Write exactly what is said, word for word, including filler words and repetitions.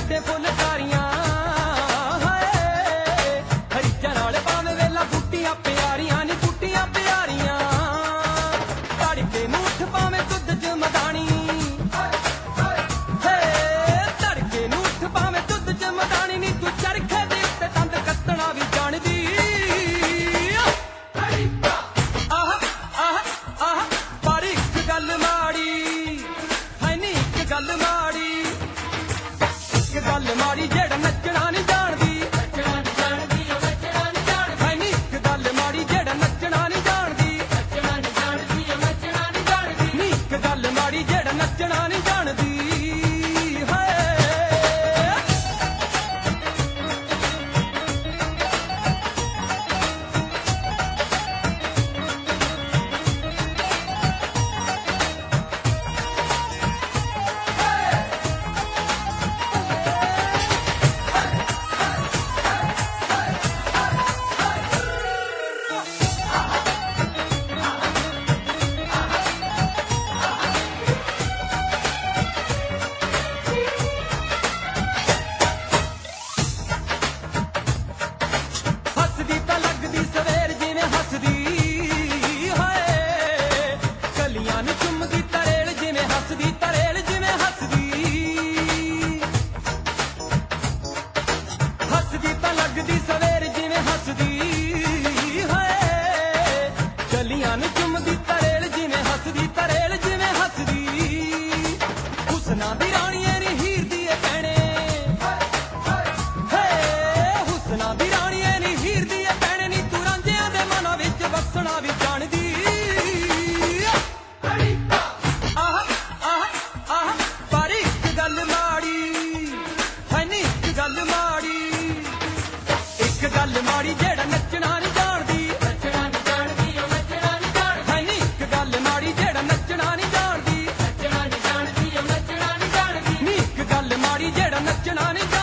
ਛੱਡੇ ਫੁਲਕਾਰੀਆਂ ਹਾਏ ਹਰੀਆਂ ਨਾਲ ਪਾਵੇਂ ਵੇਲਾ ਬੂਟੀਆਂ ਪਿਆਰੀਆਂ ਨੀ ਬੂਟੀਆਂ ਪਿਆਰੀਆਂ ਤੜਕੇ ਨੂੰ ਉੱਠ ਪਾਵੇਂ ਦੁੱਧ ਚ ਮਦਾਨੀ ਹੇ ਤੜਕੇ ਨੂੰ ਉੱਠ ਪਾਵੇਂ ਦੁੱਧ ਚ ਮਦਾਨੀ ਨੀ ਤੂੰ ਚਰਖੇ ਦੇ ਉੱਤੇ ਦੰਦ ਕੱਤਣਾ ਵੀ ਜਾਣਦੀ ਆਹ ਆਹ ਆਹ ਪਰ ਇੱਕ ਗੱਲ ਮਾੜੀ ਹੈ ਨੀ ਇੱਕ ਗੱਲ ਮਾੜੀ ਇੱਕ ਗੱਲ ਮਾੜੀ ਜਿਹੜਾ ਨੱਚਣਾ ਨਹੀਂ ਜਾਣਦੀ ਨੱਚਣਾ ਨਹੀਂ ਜਾਣਦੀ ਨੱਚਣਾ ਨਹੀਂ ਜਾਣਦੀ ਹੈ ਨੀ ਇੱਕ ਗੱਲ ਮਾੜੀ ਜਿਹੜਾ ਨੱਚਣਾ ਨਹੀਂ ਜਾਣਦੀ ਨੱਚਣਾ ਨਹੀਂ ਜਾਣਦੀ ਨੱਚਣਾ ਨਹੀਂ ਜਾਣਦੀ ਨੀ ਇੱਕ ਗੱਲ ਮਾੜੀ ਜਿਹੜਾ ਨੱਚਣਾ ਨਹੀਂ ਜਾਣਦੀ ਹੱਸਦੀ ਤਾਂ ਲੱਗਦੀ ਸਵੇਰ ਜਿਵੇਂ ਹੱਸਦੀ ਹਾਏ ਕਲੀਆਂ ਨੂੰ ਚੁੰਮਦੀ ਤਰੇਲ ਜਿਵੇਂ ਹੱਸਦੀ ਤਰੇਲ ਜਿਵੇਂ ਹੱਸਦੀ ਹੱਸਦੀ ਤਾਂ ਲੱਗਦੀ ਸਵੇਰ ਜਿਵੇਂ ਹੱਸਦੀ ਹਾਏ ਕਲੀਆਂ ਨੂੰ ਚੁੰਮਦੀ ਤਰੇਲ ਜਿਵੇਂ ਹੱਸਦੀ ਤਰੇਲ ਜਿਵੇਂ ਹੱਸਦੀ ਹੁਸਨਾ ਦੀ ਰਾਣੀ ਏ ਨੀ ਹੀਰ ਦੀ ਏ ਭੈਣੇ ਹੇ ਹੁਸਨਾ ਦੀ ਰਾਣੀ ਏ ਨੀ ਹੀਰ ਦੀ ਏ ਭੈਣੇ ਨੀ ਤੂੰ ਰਾਂਝਿਆਂ ਦੇ ਮਨਾਂ ਵਿੱਚ ਵਸਣਾ ਵੀ ਜਾਣਦੀ ਆਹ ਆਹ ਆਹ ਪਰ ਇੱਕ ਗੱਲ ਮਾੜੀ ਹੈ ਨੀ ਇੱਕ ਗੱਲ ਮਾੜੀ ਇੱਕ ਗੱਲ ਮਾੜੀ ਜਿਹੜਾ ਨੱਚਣਾ ਨਹੀਂ ਜਾਣਦੀ ਨੱਚਣਾ ਨਹੀਂ ਜਾਣਦੀ ਨੱਚਣਾ ਨਹੀਂ ਜਾਣਦੀ ਹੈ ਨੀ ਇੱਕ ਗੱਲ ਮਾੜੀ ਜਿਹੜਾ ਨੱਚਣਾ ਨਹੀਂ ਜਾਣਦੀ ਨੱਚਣਾ ਨਹੀਂ ਜਾਣਦੀ ਨੱਚਣਾ ਨਹੀਂ ਜਾਣਦੀ ਨੀ ਇੱਕ ਗੱਲ ਮਾੜੀ ਜਿਹੜਾ ਨੱਚਣਾ ਨਹੀਂ